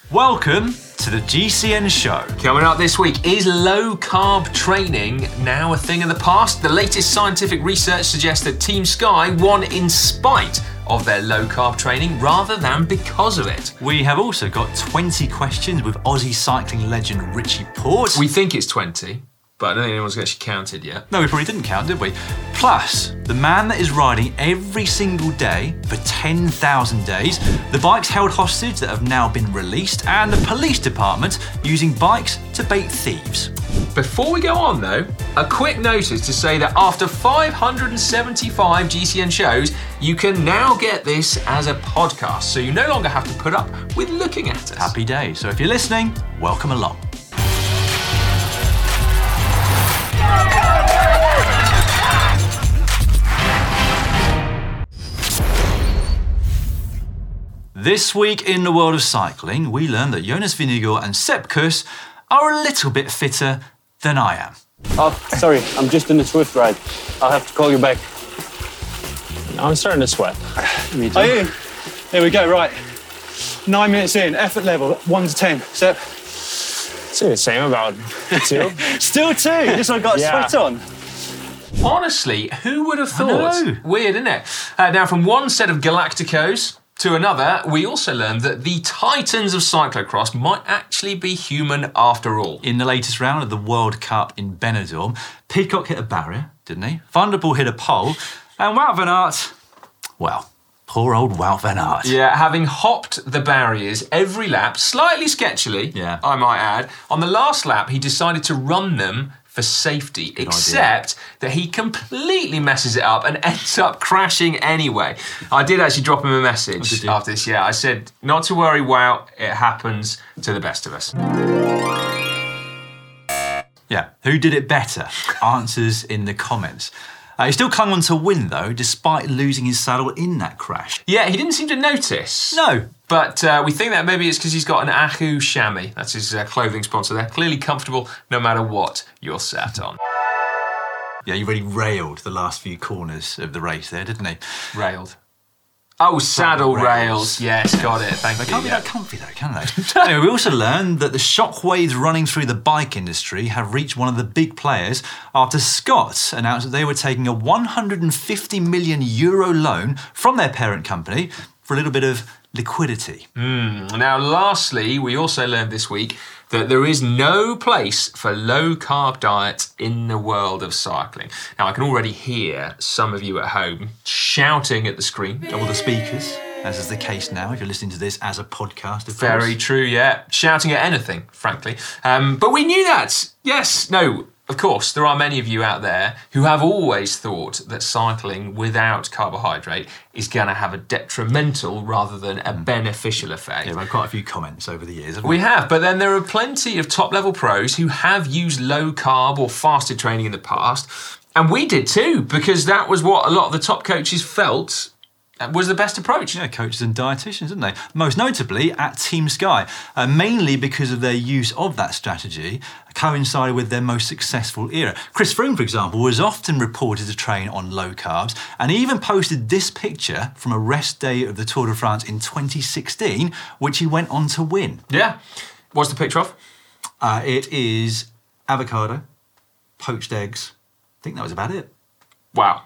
Welcome to the GCN show. Coming up this week, is low-carb training now a thing of the past? The latest scientific research suggests that Team Sky won in spite of their low-carb training rather than because of it. We have also got 20 questions with Aussie cycling legend Richie Porte. We think it's 20, but I don't think anyone's actually counted yet. No, we probably didn't count, did we? Plus, the man that is riding every single day for 10,000 days, the bikes held hostage that have now been released, and the police department using bikes to bait thieves. Before we go on though, a quick notice to say that after 575 GCN shows, you can now get this as a podcast, so you no longer have to put up with looking at us. Happy days. So if you're listening, welcome along. This week in the world of cycling, we learned that Jonas Vingegaard and Sepp Kuss are a little bit fitter than I am. Oh, sorry, I'm just in the Swift ride. I'll have to call you back. I'm starting to sweat. Me too. Are you? Here we go, right. 9 minutes in, effort level, 1 to 10. Sepp? Say the same about 2. Still 2? This one got sweat on. Honestly, who would have thought? Weird, isn't it? Now, from one set of Galacticos to another, we also learned that the titans of cyclocross might actually be human after all. In the latest round of the World Cup in Benidorm, Pidcock hit a barrier, didn't he? Van der Poel hit a pole, and Wout van Aert, well, poor old Wout van Aert. Yeah, having hopped the barriers every lap, slightly sketchily, I might add, on the last lap he decided to run them for safety, except that he completely messes it up and ends up crashing anyway. I did actually drop him a message after this, I said, not to worry, Wout, it happens to the best of us. Yeah, who did it better? Answers in the comments. He still clung on to win, though, despite losing his saddle in that crash. Yeah, he didn't seem to notice. No. But we think that maybe it's because he's got an Ahu chamois. That's his clothing sponsor there. Clearly comfortable no matter what you're sat on. Yeah, he really railed the last few corners of the race there, didn't he? Railed. Oh, saddle rails. Yes, got it. Thank you. They can't be that comfy, though, can they? Anyway, we also learned that the shockwaves running through the bike industry have reached one of the big players after Scott announced that they were taking a €150 million loan from their parent company for a little bit of liquidity. Now, lastly, we also learned this week that there is no place for low-carb diets in the world of cycling. Now, I can already hear some of you at home shouting at the screen. Or the speakers, as is the case now, if you're listening to this as a podcast, of course. Very true, yeah. Shouting at anything, frankly. But we knew that. Yes, no, of course, there are many of you out there who have always thought that cycling without carbohydrate is going to have a detrimental rather than a beneficial effect. Yeah, we've had quite a few comments over the years, haven't we? We have, but then there are plenty of top-level pros who have used low-carb or fasted training in the past, and we did too, because that was what a lot of the top coaches felt was the best approach. Yeah, coaches and dietitians, didn't they? Most notably at Team Sky, mainly because of their use of that strategy coincided with their most successful era. Chris Froome, for example, was often reported to train on low carbs and even posted this picture from a rest day of the Tour de France in 2016, which he went on to win. Yeah. What's the picture of? It is avocado, poached eggs. I think that was about it. Wow.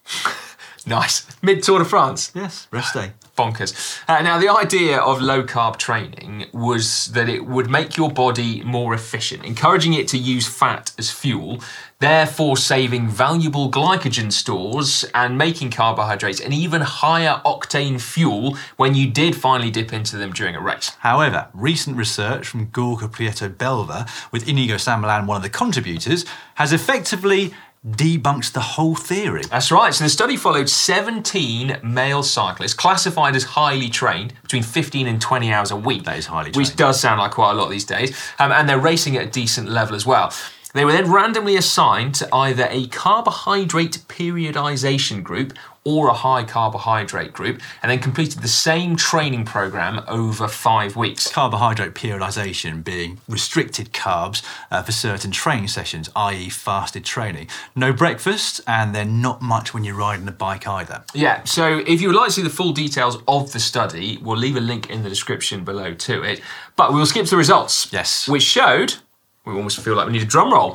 Nice. Mid-Tour de France. Yes, rest day. Bonkers. Now, the idea of low-carb training was that it would make your body more efficient, encouraging it to use fat as fuel, therefore saving valuable glycogen stores and making carbohydrates an even higher octane fuel when you did finally dip into them during a race. However, recent research from Gorka Prieto Belva, with Inigo San Millan one of the contributors, has effectively debunks the whole theory. That's right. So the study followed 17 male cyclists classified as highly trained, between 15 and 20 hours a week. That is highly trained. Which does sound like quite a lot these days. And they're racing at a decent level as well. They were then randomly assigned to either a carbohydrate periodization group or a high carbohydrate group, and then completed the same training program over 5 weeks. Carbohydrate periodization being restricted carbs for certain training sessions, i.e. fasted training. No breakfast, and then not much when you're riding the bike either. Yeah, so if you would like to see the full details of the study, we'll leave a link in the description below to it. But we'll skip to the results. Yes. Which showed, we almost feel like we need a drum roll.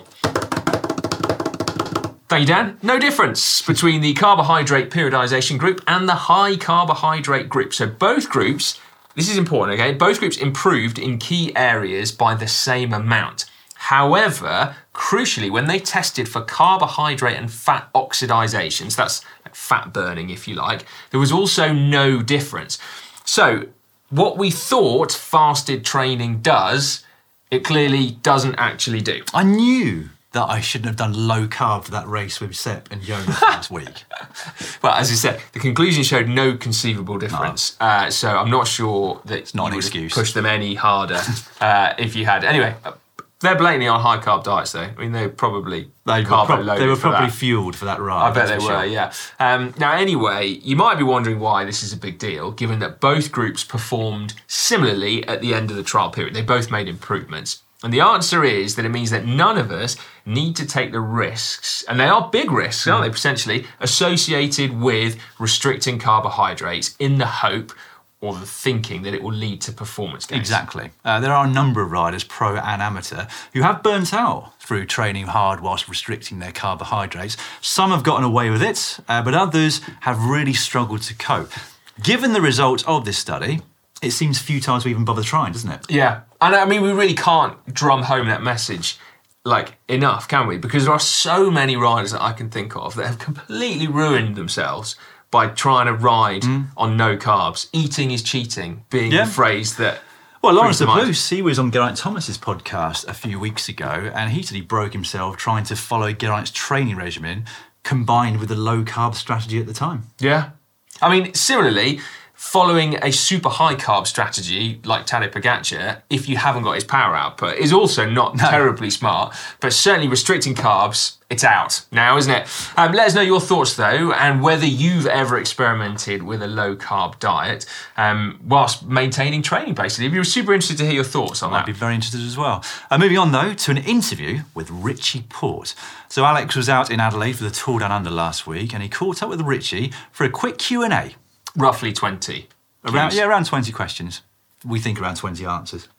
Thank you, Dan. No difference between the carbohydrate periodization group and the high carbohydrate group. So both groups, this is important, okay? Both groups improved in key areas by the same amount. However, crucially, when they tested for carbohydrate and fat oxidation, so that's fat burning, if you like, there was also no difference. So what we thought fasted training does, it clearly doesn't actually do. I knew that I shouldn't have done low carb for that race with Sepp and Jonas last week. Well, as you said, the conclusion showed no conceivable difference. No. So I'm not sure that it's not an excuse. Push them any harder if you had. Anyway, they're blatantly on high carb diets, though. I mean, they were probably probably fueled for that ride. I bet they were, yeah. Now, anyway, you might be wondering why this is a big deal, given that both groups performed similarly at the end of the trial period. They both made improvements. And the answer is that it means that none of us need to take the risks, and they are big risks, aren't they, potentially, associated with restricting carbohydrates in the hope or the thinking that it will lead to performance gains. Exactly. There are a number of riders, pro and amateur, who have burnt out through training hard whilst restricting their carbohydrates. Some have gotten away with it, but others have really struggled to cope. Given the results of this study, it seems futile to even bother trying, doesn't it? Yeah. And I mean, we really can't drum home that message enough, can we? Because there are so many riders that I can think of that have completely ruined themselves by trying to ride on no carbs. Eating is cheating, being the phrase that... Well, Lawrence Laplus, he was on Geraint Thomas's podcast a few weeks ago, and he said he broke himself trying to follow Geraint's training regimen combined with a low-carb strategy at the time. Yeah. I mean, similarly, following a super high carb strategy like Tadej Pogačar, if you haven't got his power output, is also not terribly smart. But certainly restricting carbs, it's out now, isn't it? Let us know your thoughts though, and whether you've ever experimented with a low carb diet whilst maintaining training. Basically, we're super interested to hear your thoughts on that. I'd be very interested as well. Moving on though to an interview with Richie Porte. So Alex was out in Adelaide for the Tour Down Under last week, and he caught up with Richie for a quick Q&A. Roughly 20. Around 20 questions. We think around 20 answers.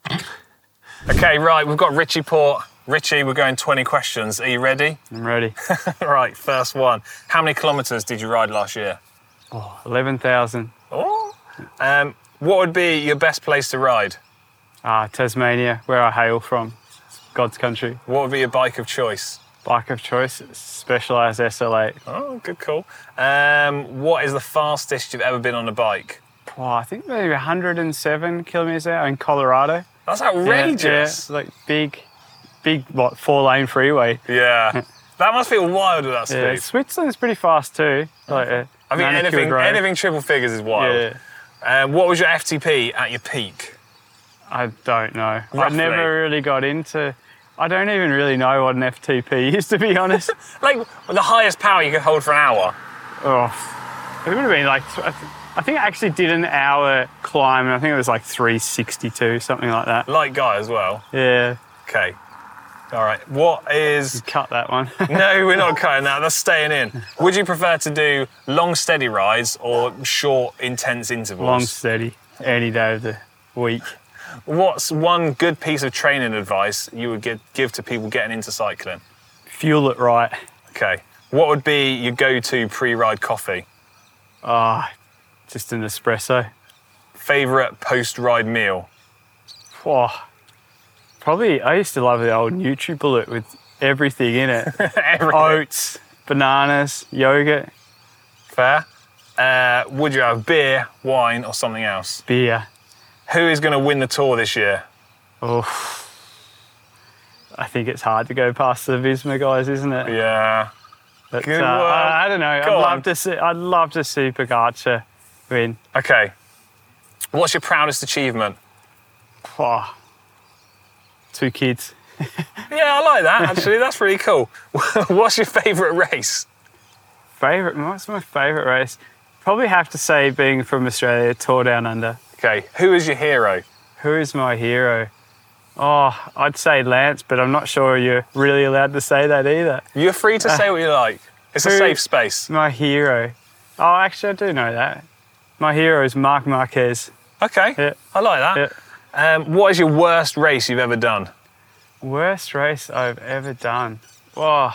Okay, right, we've got Richie Porte. Richie, we're going 20 questions. Are you ready? I'm ready. Right, first one. How many kilometres did you ride last year? 11,000. Oh. What would be your best place to ride? Tasmania, where I hail from. It's God's country. What would be your bike of choice? Bike of choice, Specialized SL8. Oh, good call. What is the fastest you've ever been on a bike? I think maybe 107 kilometres an hour in Colorado. That's outrageous. Yeah, like big, 4-lane freeway. Yeah. That must feel wild at that speed. Yeah, Switzerland's pretty fast too. I think anything triple figures is wild. Yeah. What was your FTP at your peak? I don't know. Roughly. I never really got into... I don't even really know what an FTP is, to be honest. Like, the highest power you could hold for an hour? Oh, it would have been like... I think I actually did an hour climb, and I think it was like 362, something like that. Light guy as well? Yeah. Okay. All right. What is... Cut that one. No, we're not cutting that. That's staying in. Would you prefer to do long, steady rides or short, intense intervals? Long, steady. Any day of the week. What's one good piece of training advice you would give to people getting into cycling? Fuel it right. Okay. What would be your go-to pre-ride coffee? Just an espresso. Favourite post-ride meal? Probably, I used to love the old NutriBullet with everything in it. Oats, bananas, yogurt. Fair. Would you have beer, wine, or something else? Beer. Who is going to win the Tour this year? I think it's hard to go past the Visma guys, isn't it? Yeah. But, Good work. I don't know. I'd love to see Pogačar win. Okay. What's your proudest achievement? 2 kids. Yeah, I like that, actually. That's really cool. What's your favourite race? What's my favourite race? Probably have to say, being from Australia, Tour Down Under. Okay, who is your hero? Who is my hero? Oh, I'd say Lance, but I'm not sure you're really allowed to say that either. You're free to say what you like. It's a safe space. My hero. Oh, actually, I do know that. My hero is Marc Marquez. Okay, Yeah. I like that. Yeah. What is your worst race you've ever done? Worst race I've ever done. Oh,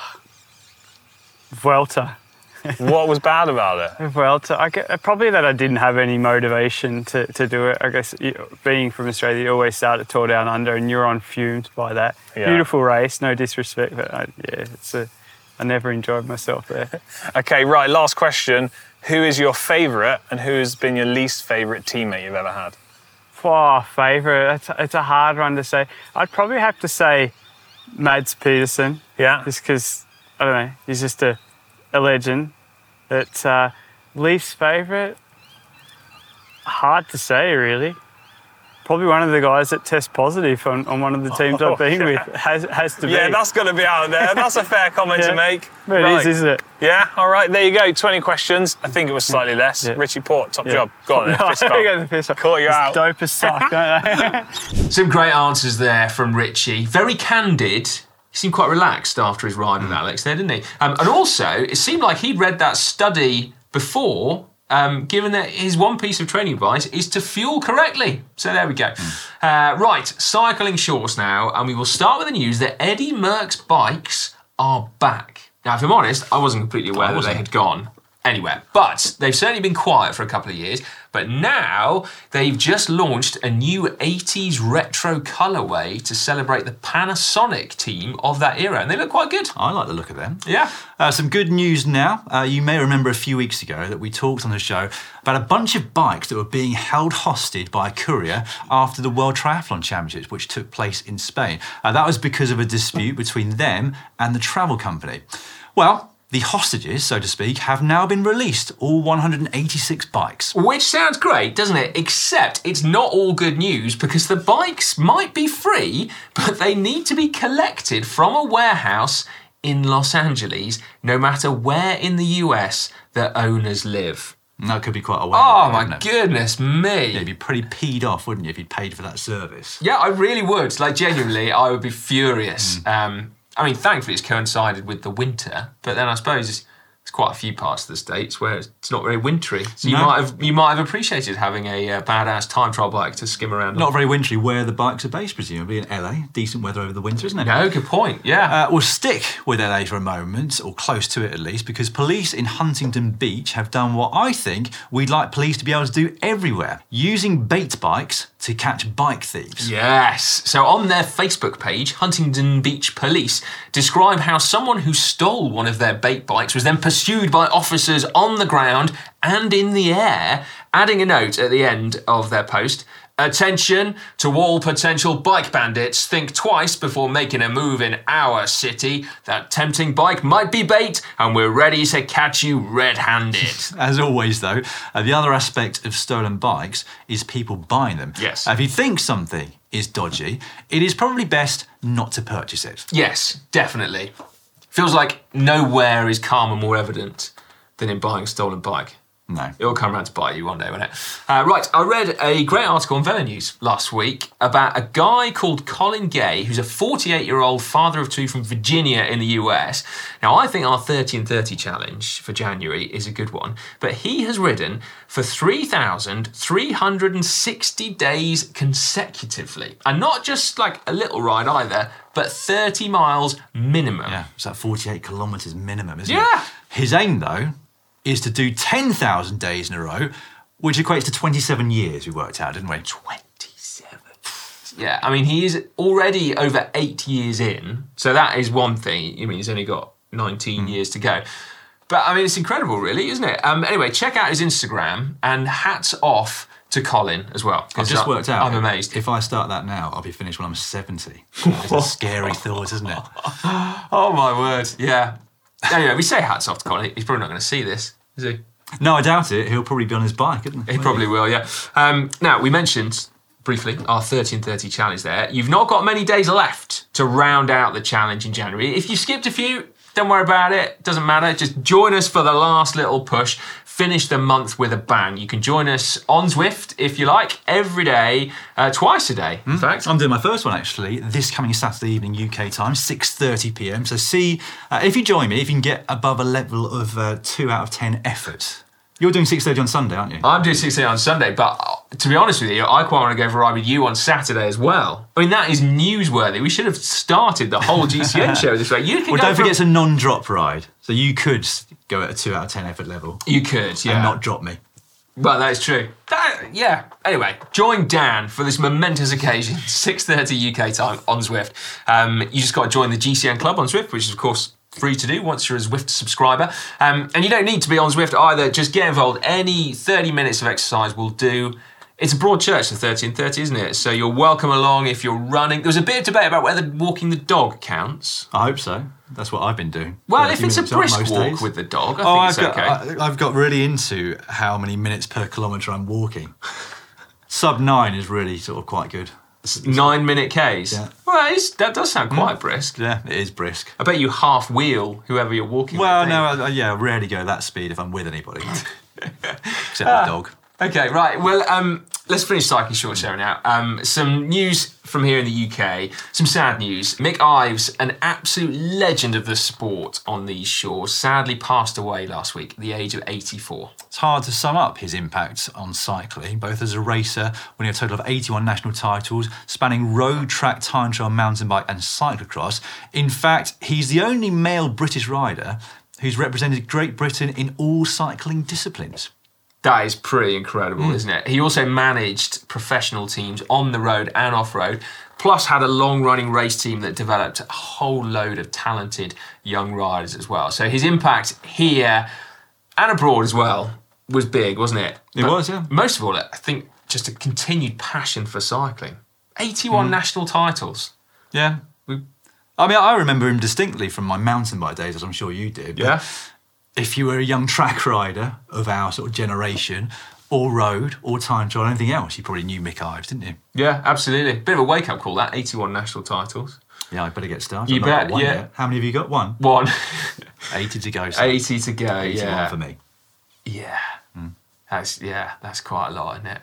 Vuelta. What was bad about it? Vuelta. Probably that I didn't have any motivation to do it. I guess being from Australia, you always start at Tour Down Under, and you're on fumes by that. Yeah. Beautiful race, no disrespect, but I never enjoyed myself there. Okay, right, last question. Who is your favourite and who has been your least favourite teammate you've ever had? Oh, favourite. It's a hard one to say. I'd probably have to say Mads Pedersen. Yeah. Just because, I don't know, he's just a legend. But least favourite, hard to say, really. Probably one of the guys that test positive on one of the teams I've been with has to be. Yeah, that's got to be out there. That's a fair comment to make. But it is, isn't it? Yeah, all right, there you go. 20 questions. I think it was slightly less. Yeah. Richie Port, top job. Go on then, fist I bump. go the fist bump. Caught you out. Dope as suck, don't they? Some great answers there from Richie. Very candid. He seemed quite relaxed after his ride with Alex there, didn't he? And also, it seemed like he'd read that study before, given that his one piece of training advice is to fuel correctly. So there we go. Right, cycling shorts now, and we will start with the news that Eddie Merckx bikes are back. Now, if I'm honest, I wasn't completely aware that they had gone anywhere, but they've certainly been quiet for a couple of years. But now they've just launched a new 80s retro colourway to celebrate the Panasonic team of that era, and they look quite good. I like the look of them. Yeah. Some good news now. You may remember a few weeks ago that we talked on the show about a bunch of bikes that were being held hostage by a courier after the World Triathlon Championships, which took place in Spain. That was because of a dispute between them and the travel company. Well, the hostages, so to speak, have now been released, all 186 bikes. Which sounds great, doesn't it? Except it's not all good news, because the bikes might be free, but they need to be collected from a warehouse in Los Angeles, no matter where in the US the owners live. And that could be quite a way. Oh my goodness me. Yeah, you'd be pretty peed off, wouldn't you, if you'd paid for that service? Yeah, I really would. Like, genuinely, I would be furious. I mean, thankfully it's coincided with the winter, but then I suppose there's quite a few parts of the States where it's not very wintry. So you might have appreciated having a badass time trial bike to skim around on. Not very wintry where the bikes are based, presumably in LA. Decent weather over the winter, isn't it? No, good point, yeah. We'll stick with LA for a moment, or close to it at least, because police in Huntington Beach have done what I think we'd like police to be able to do everywhere, using bait bikes to catch bike thieves. Yes. So on their Facebook page, Huntington Beach Police describe how someone who stole one of their bait bikes was then pursued by officers on the ground and in the air, adding a note at the end of their post. Attention to all potential bike bandits. Think twice before making a move in our city. That tempting bike might be bait, and we're ready to catch you red-handed. As always, though, the other aspect of stolen bikes is people buying them. Yes. If you think something is dodgy, it is probably best not to purchase it. Yes, definitely. Feels like nowhere is karma more evident than in buying a stolen bike. No. It'll come around to bite you one day, won't it? Right, I read a great article on Velo News last week about a guy called Colin Gay, who's a 48-year-old father of two from Virginia in the US. Now, I think our 30 and 30 challenge for January is a good one, but he has ridden for 3,360 days consecutively. And not just like a little ride either, but 30 miles minimum. Yeah, it's like 48 kilometres minimum, isn't it? Yeah. His aim, though, is to do 10,000 days in a row, which equates to 27 years, we worked out, didn't we? 27. Yeah, I mean, he is already over 8 years in, so that is one thing. I mean, he's only got 19 years to go. But, I mean, it's incredible, really, isn't it? Anyway, check out his Instagram, and hats off to Colin as well. I've just worked out. I'm amazed. If I start that now, I'll be finished when I'm 70. It's a scary thought, isn't it? Oh, my word, yeah. Anyway, we say hats off to Colin. He's probably not going to see this, is he? No, I doubt it. He'll probably be on his bike, isn't he? He probably will, yeah. Now, we mentioned briefly, our 30 and 30 challenge there. You've not got many days left to round out the challenge in January. If you skipped a few, don't worry about it. Doesn't matter. Just join us for the last little push. Finish the month with a bang. You can join us on Zwift, if you like, every day, twice a day, in fact. I'm doing my first one, actually, this coming Saturday evening UK time, 6:30 p.m. So see, if you join me, if you can get above a level of 2 out of 10 effort. You're doing 6:30 on Sunday, aren't you? I'm doing 6:30 on Sunday, but to be honest with you, I quite want to go for a ride with you on Saturday as well. I mean, that is newsworthy. We should have started the whole GCN show this way. You can don't forget it's a non-drop ride, so you could go at a 2 out of 10 effort level. You could, yeah. And not drop me. Well, that is true. Yeah. Anyway, join Dan for this momentous occasion, 6:30 UK time on Zwift. You just got to join the GCN Club on Zwift, which is, of course, free to do once you're a Zwift subscriber. And you don't need to be on Zwift either. Just get involved. Any 30 minutes of exercise will do. It's a broad church, the 30 and 30, isn't it? So you're welcome along if you're running. There was a bit of debate about whether walking the dog counts. I hope so. That's what I've been doing. Well, if it's a brisk walk with the dog, I think it's okay. I've got really into how many minutes per kilometre I'm walking. Sub 9 is really sort of quite good. 9-minute Ks? Yeah. Well, that does sound quite brisk. Yeah, it is brisk. I bet you half wheel whoever you're walking with. Well, no, I rarely go that speed if I'm with anybody. Except the dog. Okay, right. Well, let's finish Cycling Short Show now. Some news from here in the UK. Some sad news. Mick Ives, an absolute legend of the sport on these shores, sadly passed away last week at the age of 84. It's hard to sum up his impact on cycling, both as a racer, winning a total of 81 national titles, spanning road, track, time trial, mountain bike and cyclocross. In fact, he's the only male British rider who's represented Great Britain in all cycling disciplines. That is pretty incredible, isn't it? He also managed professional teams on the road and off-road, plus had a long-running race team that developed a whole load of talented young riders as well. So his impact here and abroad as well was big, wasn't it? It was, yeah. Most of all, I think just a continued passion for cycling. 81 national titles. Yeah. I remember him distinctly from my mountain bike days, as I'm sure you did. Yeah. If you were a young track rider of our sort of generation, or road, or time trial, or anything else, you probably knew Mick Ives, didn't you? Yeah, absolutely. Bit of a wake-up call, that. 81 national titles. Yeah, I better get started. You bet, yeah. Yet. How many have you got? One? 80 to go. So 80 to go, 81 yeah. for me. Yeah. That's quite a lot, isn't it?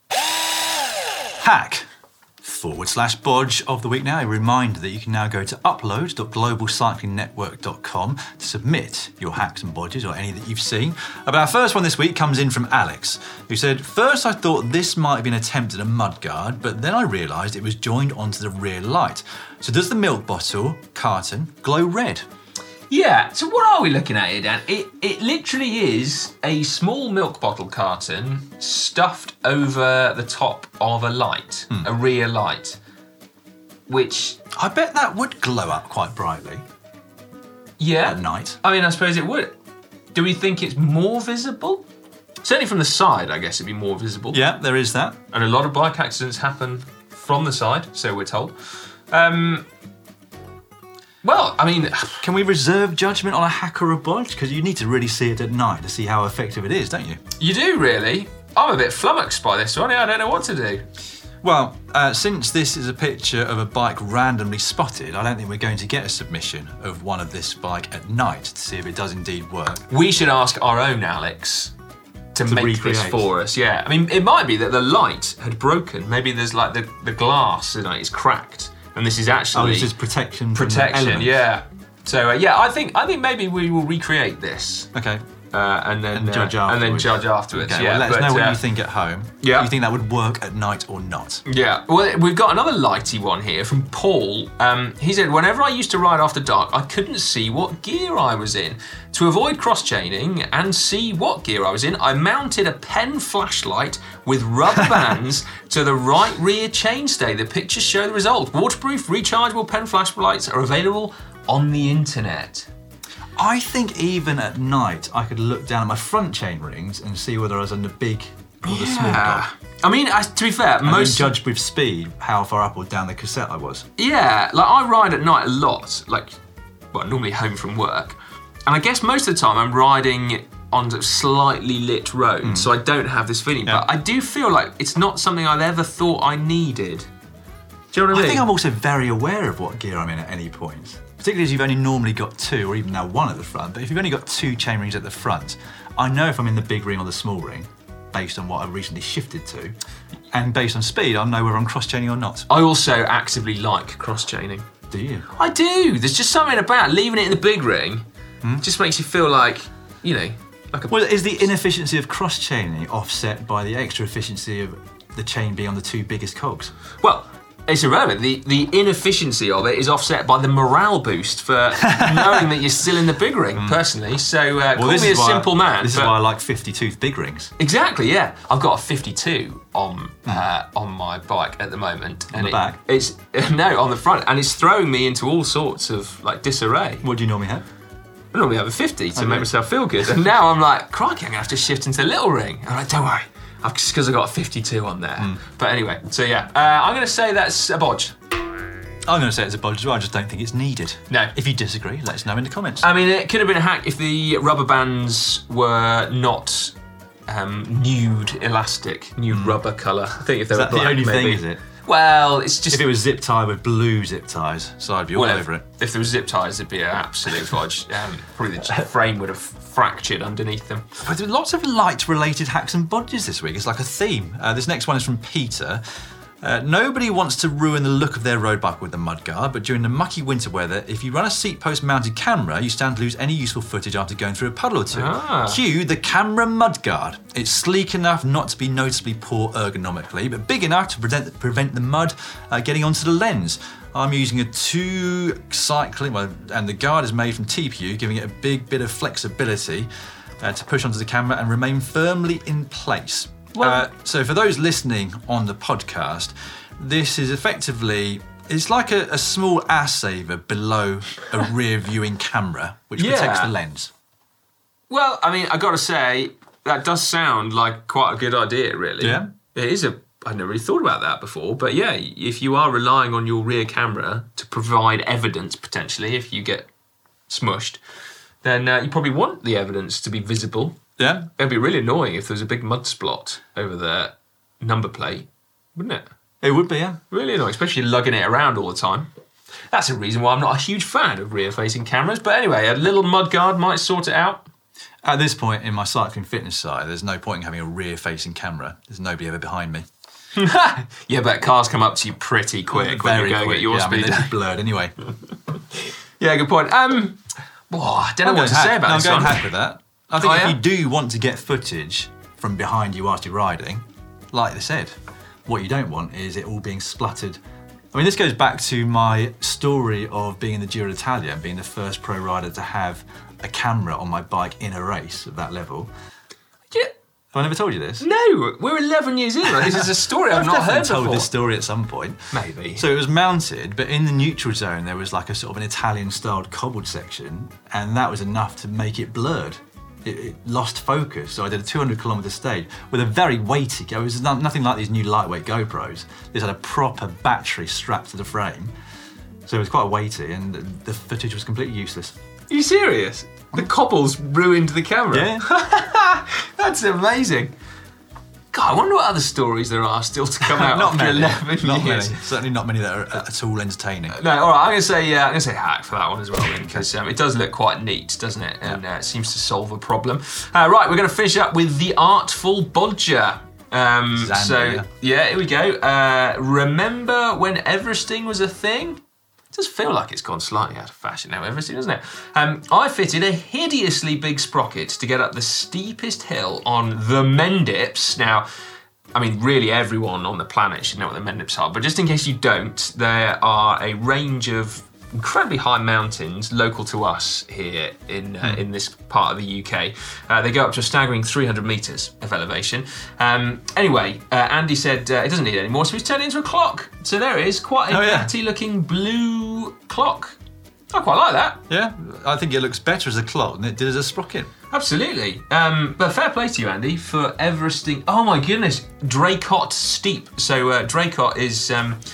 Hack /Bodge of the week now. A reminder that you can now go to upload.globalcyclingnetwork.com to submit your hacks and bodges or any that you've seen. But our first one this week comes in from Alex, who said, "First I thought this might have been attempted a mudguard, but then I realised it was joined onto the rear light. So does the milk bottle carton glow red?" Yeah, so what are we looking at here, Dan? It literally is a small milk bottle carton stuffed over the top of a light, a rear light, which... I bet that would glow up quite brightly. Yeah. At night. I mean, I suppose it would. Do we think it's more visible? Certainly from the side, I guess it'd be more visible. Yeah, there is that. And a lot of bike accidents happen from the side, so we're told. Well, I mean... Can we reserve judgment on a hack or a bodge? Because you need to really see it at night to see how effective it is, don't you? You do, really. I'm a bit flummoxed by this one. I don't know what to do. Well, since this is a picture of a bike randomly spotted, I don't think we're going to get a submission of one of this bike at night to see if it does indeed work. We should ask our own Alex to make recreate. this for us, yeah. I mean, it might be that the light had broken. Maybe there's like the glass, is cracked. And this is actually... Oh, this is protection. Protection, yeah. So, I think maybe we will recreate this. Okay. And then judge afterwards. Okay, yeah, well, let us know what you think at home. Yeah. Do you think that would work at night or not? Yeah. Well, we've got another lighty one here from Paul. He said, "Whenever I used to ride after dark, I couldn't see what gear I was in. To avoid cross-chaining and see what gear I was in, I mounted a pen flashlight with rubber bands to the right rear chainstay. The pictures show the result. Waterproof, rechargeable pen flashlights are available on the internet." I think even at night, I could look down at my front chain rings and see whether I was on the big or the small dog. I mean, to be fair, And then judge with speed how far up or down the cassette I was. Yeah, like I ride at night a lot, normally home from work. And I guess most of the time I'm riding on slightly lit roads, so I don't have this feeling. Yeah. But I do feel like it's not something I'd ever thought I needed. Do you know what I mean? I think I'm also very aware of what gear I'm in at any point. Particularly as you've only normally got 2, or even now 1 at the front. But if you've only got 2 chain rings at the front, I know if I'm in the big ring or the small ring, based on what I've recently shifted to. And based on speed, I'll know whether I'm cross-chaining or not. I also actively like cross-chaining. Do you? I do. There's just something about leaving it in the big ring. Just makes you feel like, you know, like a... Well, is the inefficiency of cross-chaining offset by the extra efficiency of the chain being on the 2 biggest cogs? Well, it's irrelevant. The inefficiency of it is offset by the morale boost for knowing that you're still in the big ring, personally. So call me a simple man. This is why I like 52 big rings. Exactly, yeah. I've got a 52 on my bike at the moment. On the back? It's no, on the front, and it's throwing me into all sorts of like disarray. What do you normally have? I normally have a 50 to make myself feel good, and now I'm like, crikey, I'm gonna have to shift into the little ring. I'm like, don't worry, just because I got a 52 on there. But anyway, so yeah, I'm gonna say that's a bodge. I'm going to say it's a bodge as well. I just don't think it's needed. No. If you disagree, let us know in the comments. I mean, it could have been a hack if the rubber bands were not nude elastic, nude rubber colour. I think if they Is were that black, the only maybe. thing, is it? Well, it's just... If it was zip tie with blue zip ties, so I'd be all over it. If there was zip ties, it'd be an absolute bodge. Probably the frame would have fractured underneath them. But there are lots of light-related hacks and bodges this week. It's like a theme. This next one is from Peter. Nobody wants to ruin the look of their road bike with the mudguard, but during the mucky winter weather, if you run a seat post mounted camera, you stand to lose any useful footage after going through a puddle or two. Cue the camera mudguard. It's sleek enough not to be noticeably poor ergonomically, but big enough to prevent the mud getting onto the lens. I'm using a 2 cycling, and the guard is made from TPU, giving it a big bit of flexibility to push onto the camera and remain firmly in place. So for those listening on the podcast, this is effectively, it's like a small ass saver below a rear viewing camera, which protects the lens. Well, I mean, I've got to say, that does sound like quite a good idea, really. Yeah. It is I've never really thought about that before, but yeah, if you are relying on your rear camera to provide evidence, potentially, if you get smushed, then you probably want the evidence to be visible. Yeah. It'd be really annoying if there was a big mud splot over the number plate, wouldn't it? It would be, yeah. Really annoying, especially lugging it around all the time. That's a reason why I'm not a huge fan of rear-facing cameras, but anyway, a little mudguard might sort it out. At this point in my cycling fitness side, there's no point in having a rear-facing camera. There's nobody ever behind me. Yeah, but cars come up to you pretty quick when you're going at your speed. I mean, they're blurred anyway. Yeah, good point. I don't know what to say about this I'm one. going hack with that. I think if you do want to get footage from behind you whilst you're riding, like they said, what you don't want is it all being spluttered. I mean, this goes back to my story of being in the Giro d'Italia and being the first pro rider to have a camera on my bike in a race at that level. Yeah. Have I never told you this? No, we're 11 years in. Like, this is a story I've not heard before. I've told this story at some point. Maybe. So it was mounted, but in the neutral zone there was like a sort of an Italian-styled cobbled section, and that was enough to make it blurred. It lost focus, so I did a 200-kilometre stage with a very weighty. It was nothing like these new lightweight GoPros. This had a proper battery strapped to the frame, so it was quite weighty, and the footage was completely useless. Are you serious? The cobbles ruined the camera? Yeah. That's amazing. God, I wonder what other stories there are still to come out after 11 years. Certainly not many that are at all entertaining. No, all right. I'm gonna say hack for that one as well, then, because it does look quite neat, doesn't it? And it seems to solve a problem. Right, we're gonna finish up with the Artful Bodger. Here we go. Remember when Everesting was a thing? It does feel like it's gone slightly out of fashion now, Everesting, doesn't it? I fitted a hideously big sprocket to get up the steepest hill on the Mendips. Now, I mean, really everyone on the planet should know what the Mendips are, but just in case you don't, there are a range of incredibly high mountains local to us here in this part of the UK. They go up to a staggering 300 metres of elevation. Anyway, Andy said it doesn't need any more, so he's turned it into a clock. So there it is, quite a natty looking blue clock. I quite like that. Yeah, I think it looks better as a clock than it did as a sprocket. Absolutely. But fair play to you, Andy, for Everesting. Oh my goodness, Draycott Steep. So Draycott is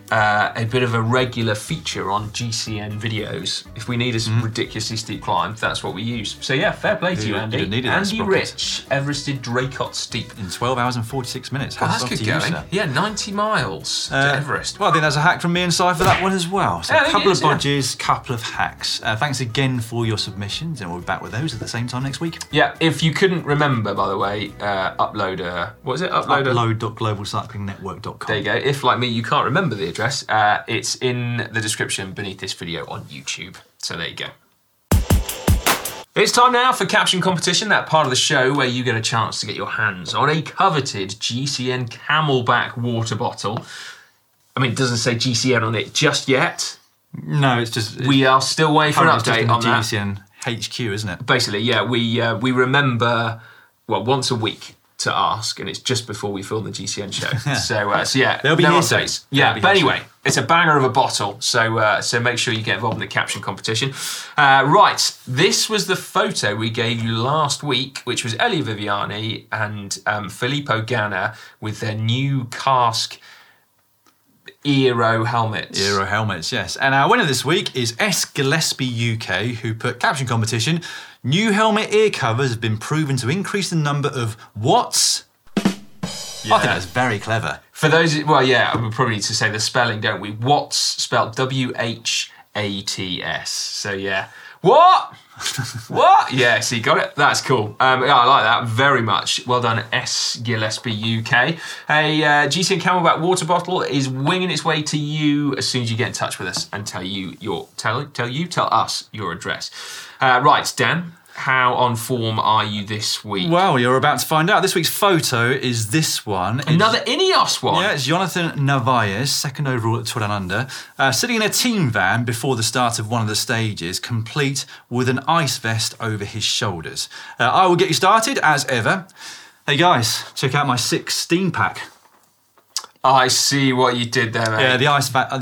a bit of a regular feature on GCN videos. If we need a ridiculously steep climb, that's what we use. So yeah, fair play to you, Andy. Andy Rich, Everested Draycott Steep. In 12 hours and 46 minutes. Well, that's good going. Yeah, 90 miles to Everest. Well, I think that's a hack from me and Si for that one as well. So Yeah, a couple of bodges, couple of hacks. Thanks again for your submissions, and we'll be back with those at the same time next week. Yeah, if you couldn't remember, by the way, what is it? Upload.globalcyclingnetwork.com. There you go. If, like me, you can't remember the address, it's in the description beneath this video on YouTube. So there you go. It's time now for Caption Competition, that part of the show where you get a chance to get your hands on a coveted GCN Camelback water bottle. I mean, it doesn't say GCN on it just yet. No, it's just... We are still waiting for an update on that. GCN HQ, isn't it? Basically, yeah, we remember, once a week to ask, and it's just before we film the GCN show. So yeah, there'll be no updates. updates. Yeah, but anyway, it's a banger of a bottle. So make sure you get involved in the caption competition. Right, this was the photo we gave you last week, which was Elia Viviani and Filippo Ganna with their new cask Aero helmets. Aero helmets, yes. And our winner this week is S. Gillespie UK, who put caption competition. New helmet ear covers have been proven to increase the number of watts. Yeah. I think that's very clever. For those, we probably need to say the spelling, don't we? Watts, spelled WHATS. So yeah. What? What? Yeah, so you got it. That's cool. Yeah, I like that very much. Well done, S. Gillespie UK. A GCN Camelback water bottle is winging its way to you as soon as you get in touch with us and tell us your address. Right, Dan, how on form are you this week? Well, you're about to find out. This week's photo is this one. Another Ineos one? Yeah, it's Jonathan Narvaez, second overall at Tour Down Under, sitting in a team van before the start of one of the stages, complete with an ice vest over his shoulders. I will get you started, as ever. Hey guys, check out my 16 pack. I see what you did there, mate. Yeah, the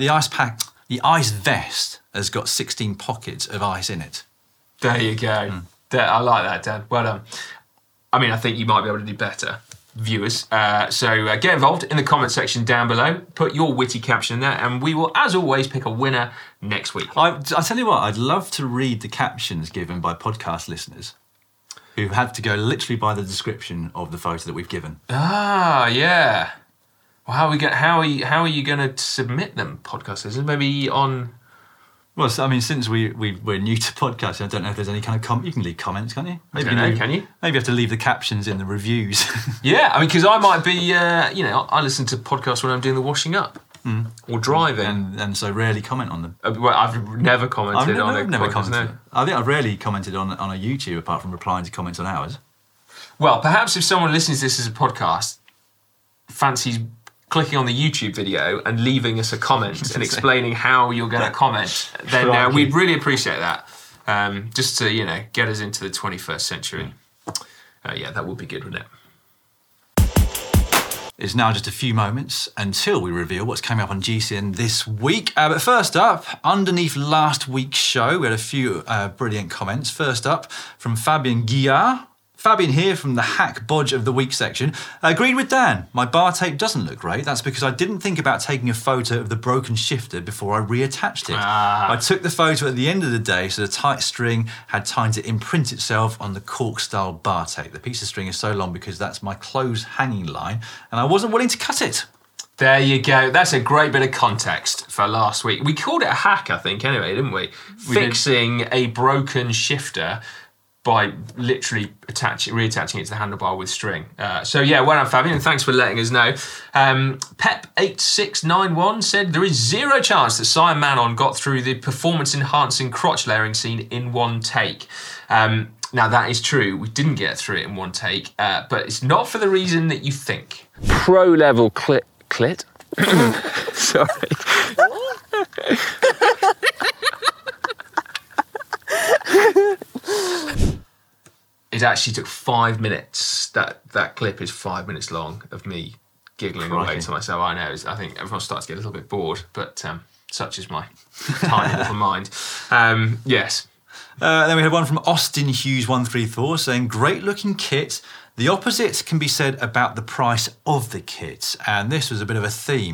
ice vest has got 16 pockets of ice in it. There you go. I like that, Dan. Well done. I mean, I think you might be able to do better, viewers. So get involved in the comment section down below. Put your witty caption in there, and we will, as always, pick a winner next week. I'll tell you what, I'd love to read the captions given by podcast listeners who had to go literally by the description of the photo that we've given. Ah, yeah. Well, how are you going to submit them, podcast listeners? Maybe on... Well, I mean, since we're new to podcasting, I don't know if there's any kind of you can leave comments, can't you? Maybe can you? Maybe you have to leave the captions in the reviews. Yeah, I mean, because I might be, I listen to podcasts when I'm doing the washing up or driving, and so rarely comment on them. Well, I've never commented on a never podcast. Commented. I think I've rarely commented on a YouTube apart from replying to comments on ours. Well, perhaps if someone listens to this as a podcast, fancies clicking on the YouTube video and leaving us a comment and explaining how you're going to comment, then we'd really appreciate that. Just to, get us into the 21st century. That would be good, wouldn't it? It's now just a few moments until we reveal what's coming up on GCN this week. But first up, underneath last week's show, we had a few brilliant comments. First up, from Fabien Guillard. Fabian here from the Hack Bodge of the Week section. Agreed with Dan. My bar tape doesn't look great. That's because I didn't think about taking a photo of the broken shifter before I reattached it. I took the photo at the end of the day so the tight string had time to imprint itself on the cork-style bar tape. The piece of string is so long because that's my clothes hanging line and I wasn't willing to cut it. There you go. That's a great bit of context for last week. We called it a hack, I think, anyway, didn't we? Fixing a broken shifter by literally reattaching it to the handlebar with string. Well done, Fabian, and thanks for letting us know. Pep8691 said, there is zero chance that Simon Manon got through the performance-enhancing crotch layering scene in one take. Now, that is true. We didn't get through it in one take, but it's not for the reason that you think. Pro-level clit? Sorry. It actually took 5 minutes. That clip is 5 minutes long of me giggling away to myself. I know. I think everyone starts to get a little bit bored, but such is my tiny little mind. Yes. Then we had one from Austin Hughes 134 saying, great looking kit. The opposite can be said about the price of the kit, and this was a bit of a theme.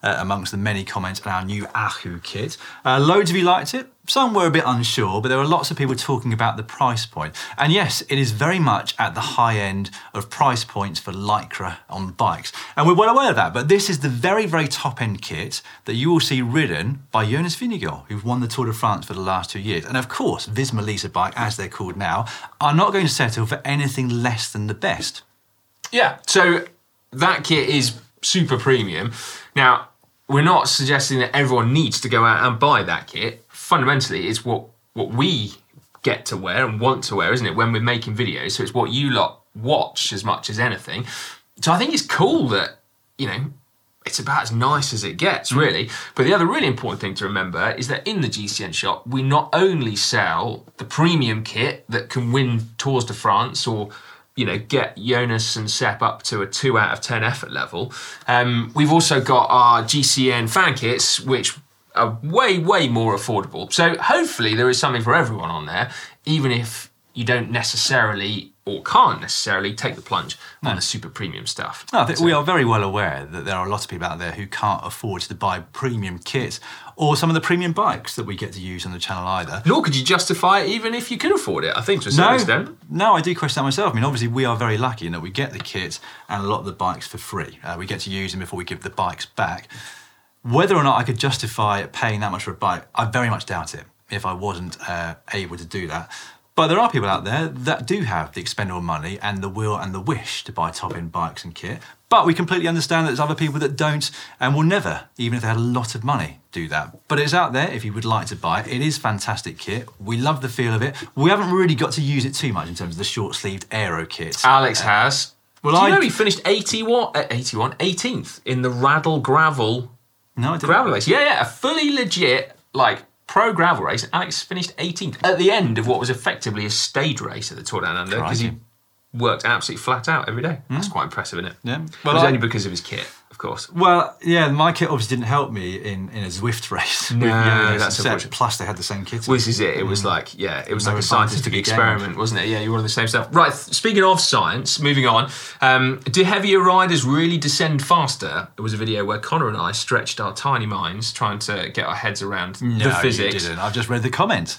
amongst the many comments on our new Ahu kit. Loads of you liked it. Some were a bit unsure, but there were lots of people talking about the price point. And yes, it is very much at the high end of price points for Lycra on bikes. And we're well aware of that, but this is the very, very top end kit that you will see ridden by Jonas Vingegaard, who's won the Tour de France for the last 2 years. And of course, Visma Lease a Bike, as they're called now, are not going to settle for anything less than the best. Yeah, so that kit is super premium. Now, we're not suggesting that everyone needs to go out and buy that kit. Fundamentally, it's what we get to wear and want to wear, isn't it, when we're making videos? So it's what you lot watch as much as anything. So I think it's cool that, you know, it's about as nice as it gets, really. But the other really important thing to remember is that in the GCN shop, we not only sell the premium kit that can win Tours de France or, you know, get Jonas and Sepp up to a 2 out of 10 effort level. We've also got our GCN fan kits, which are way, way more affordable. So hopefully there is something for everyone on there, even if you don't necessarily or can't necessarily take the plunge on the super premium stuff. No, I think we are very well aware that there are a lot of people out there who can't afford to buy premium kits or some of the premium bikes that we get to use on the channel either. Nor could you justify it even if you could afford it, I think, to a certain extent. No, I do question that myself. I mean, obviously, we are very lucky in that we get the kits and a lot of the bikes for free. We get to use them before we give the bikes back. Whether or not I could justify paying that much for a bike, I very much doubt it if I wasn't able to do that. But there are people out there that do have the expendable money and the will and the wish to buy top-end bikes and kit. But we completely understand that there's other people that don't and will never, even if they had a lot of money, do that. But it's out there if you would like to buy it. It is fantastic kit. We love the feel of it. We haven't really got to use it too much in terms of the short-sleeved aero kits. Alex has. Well, do you know he finished 18th in the Raddle Gravel gravel race? Yeah, a fully legit, like, pro gravel race. Alex finished 18th at the end of what was effectively a stage race at the Tour Down Under because he worked absolutely flat out every day. That's quite impressive, isn't it? Yeah. Well, it was only because of his kit, of course. Well, yeah, my kit obviously didn't help me in a Zwift race. No, that's unfortunate. Plus, they had the same kit. Well, this is it. It was like, it was like a scientific experiment, wasn't it? Yeah, you were on the same stuff. Right, speaking of science, moving on. Do heavier riders really descend faster? It was a video where Connor and I stretched our tiny minds trying to get our heads around the physics. No, you didn't. I've just read the comment.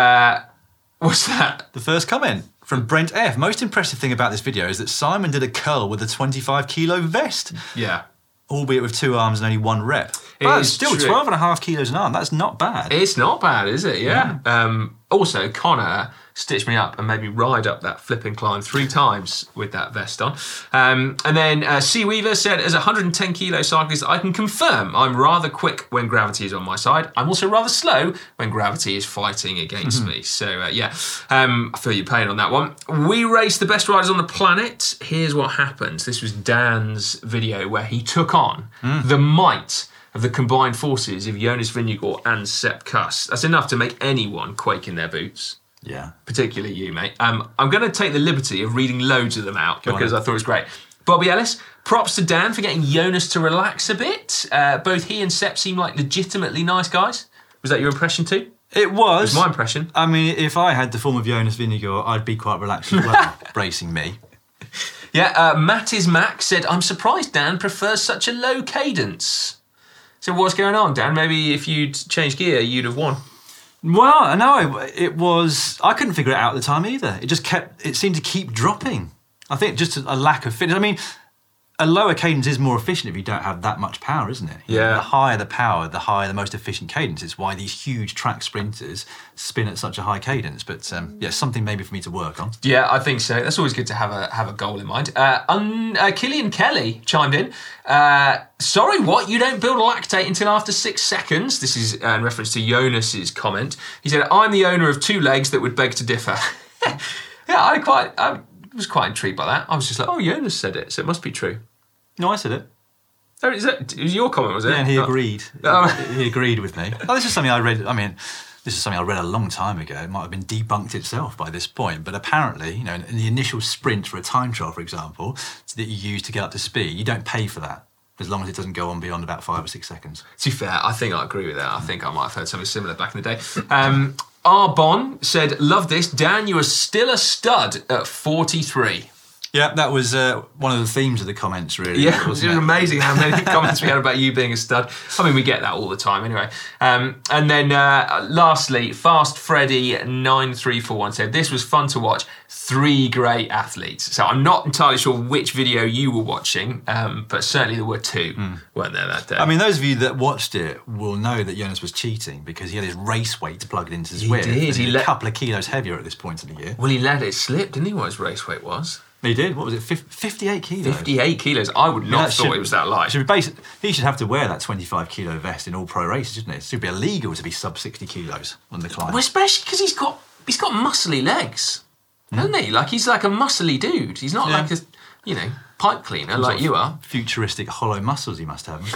What's that? The first comment from Brent F. Most impressive thing about this video is that Simon did a curl with a 25-kilo vest. Yeah. Albeit with 2 arms and only 1 rep. But it's still 12.5 kilos an arm. That's not bad. It's not bad, is it? Yeah. Also, Connor stitched me up and made me ride up that flip and climb 3 times with that vest on. And then C. Weaver said, as a 110-kilo cyclist, I can confirm I'm rather quick when gravity is on my side. I'm also rather slow when gravity is fighting against me. So, I feel your pain on that one. We race the best riders on the planet. Here's what happens. This was Dan's video where he took on the might of the combined forces of Jonas Vingegaard and Sepp Kuss. That's enough to make anyone quake in their boots. Yeah. Particularly you, mate. I'm going to take the liberty of reading loads of them out because I thought it was great. Bobby Ellis, props to Dan for getting Jonas to relax a bit. Both he and Sepp seem like legitimately nice guys. Was that your impression too? It was. It was my impression. I mean, if I had the form of Jonas Vingegaard, I'd be quite relaxed as well, bracing me. Yeah, Matt is Mac said, I'm surprised Dan prefers such a low cadence. So what's going on, Dan? Maybe if you'd changed gear, you'd have won. Well, no, it was... I couldn't figure it out at the time either. It seemed to keep dropping. I think just a lack of fitness. I mean, a lower cadence is more efficient if you don't have that much power, isn't it? Yeah. The higher the power, the higher the most efficient cadence. It's why these huge track sprinters spin at such a high cadence. But something maybe for me to work on. Yeah, I think so. That's always good to have a goal in mind. Killian Kelly chimed in. Sorry, what? You don't build lactate until after 6 seconds? This is in reference to Jonas's comment. He said, I'm the owner of 2 legs that would beg to differ. Yeah, I was quite intrigued by that. I was just like, oh, Jonas said it, so it must be true. No, I said it. Oh, it was your comment, was it? Yeah, and he agreed. He agreed with me. Oh, this is something I read. I mean, this is something I read a long time ago. It might have been debunked itself by this point, but apparently, in the initial sprint for a time trial, for example, that you use to get up to speed, you don't pay for that, as long as it doesn't go on beyond about 5 or 6 seconds. To be fair, I think I agree with that. I think I might have heard something similar back in the day. Arbon said, love this. Dan, you are still a stud at 43. Yeah, that was one of the themes of the comments, really. Yeah, it was wasn't it? amazing how many comments we had about you being a stud. I mean, we get that all the time anyway. And then lastly, Fast Freddy 9341 said, this was fun to watch. 3 great athletes. So I'm not entirely sure which video you were watching, but certainly there were 2, weren't there, that day? I mean, those of you that watched it will know that Jonas was cheating because he had his race weight plugged into his whip. did. He's a couple of kilos heavier at this point in the year. Well, he let it slip, didn't he, what his race weight was? He did. What was it? 58 kilos. 58 kilos. I would not have thought it was that light. He should have to wear that 25 kilo vest in all pro races, shouldn't it? It should be illegal to be sub 60 kilos on the climb. Well, especially because he's got muscly legs, hasn't he? Like, he's like a muscly dude. He's not like a, pipe cleaner like you are. Futuristic hollow muscles he must have.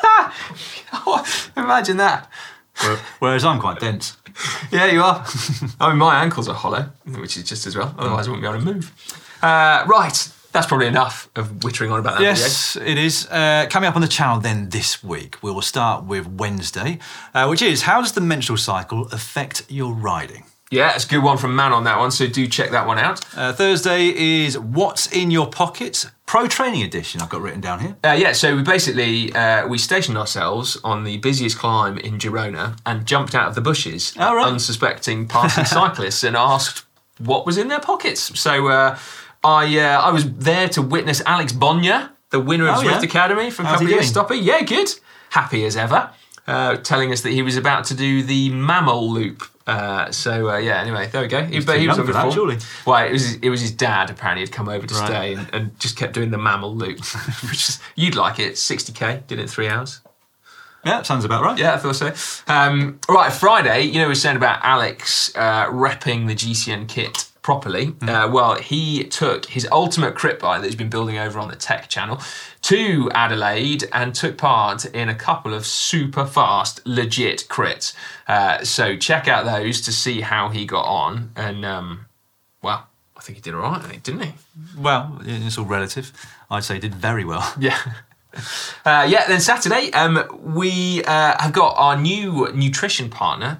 Imagine that. Whereas I'm quite dense. Yeah, you are. I mean, my ankles are hollow, which is just as well. Otherwise, I wouldn't be able to move. Right, that's probably enough of wittering on about that Yes, it is. Coming up on the channel then this week, we will start with Wednesday, which is, how does the menstrual cycle affect your riding? Yeah, it's a good one from Man on that one, so do check that one out. Thursday is What's in Your Pockets? Pro Training Edition, I've got written down here. So we basically, we stationed ourselves on the busiest climb in Girona and jumped out of the bushes, unsuspecting passing cyclists, and asked what was in their pockets. So I was there to witness Alex Bonja, the winner of Zwift Academy from a couple of years stopping. Yeah, good. Happy as ever. Telling us that he was about to do the Mammal Loop. Anyway, there we go. He was on good form. Surely. Well, it was his dad, apparently, had come over to stay and just kept doing the Mammal Loop. Which is, you'd like it, 60k, did it in 3 hours. Yeah, sounds about right. Yeah, I thought so. Right, Friday, we were saying about Alex repping the GCN kit properly. Well, he took his ultimate crit bike that he's been building over on the Tech channel to Adelaide and took part in a couple of super fast, legit crits. So check out those to see how he got on. And, I think he did all right, didn't he? Well, it's all relative. I'd say he did very well. Yeah. Then Saturday, we have got our new nutrition partner,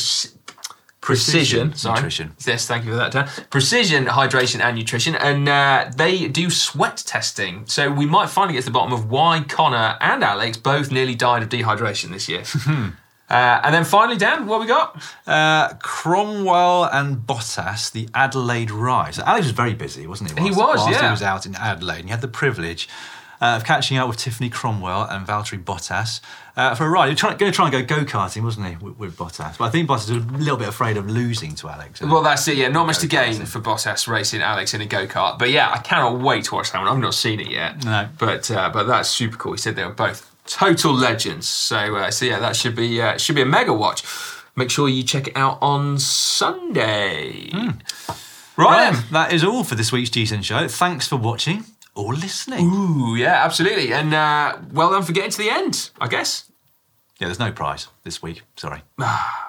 Precision Nutrition. Yes, thank you for that, Dan. Precision Hydration and Nutrition, and they do sweat testing. So we might finally get to the bottom of why Connor and Alex both nearly died of dehydration this year. And then finally, Dan, what we got? Cromwell and Bottas, the Adelaide Ride. So Alex was very busy, wasn't he? He was, whilst yeah. He was out in Adelaide, and he had the privilege of catching up with Tiffany Cromwell and Valtteri Bottas for a ride. He was going to try and go go-karting, wasn't he, with Bottas? But I think Bottas was a little bit afraid of losing to Alex. Well, that's it, yeah. Not much to gain for Bottas racing Alex in a go-kart. But yeah, I cannot wait to watch that one. I've not seen it yet. No. But that's super cool. He said they were both total legends. So yeah, that should be a mega watch. Make sure you check it out on Sunday. Right then. That is all for this week's GCN show. Thanks for watching or listening. Ooh, yeah, absolutely. And well done for getting to the end, I guess. Yeah, there's no prize this week. Sorry.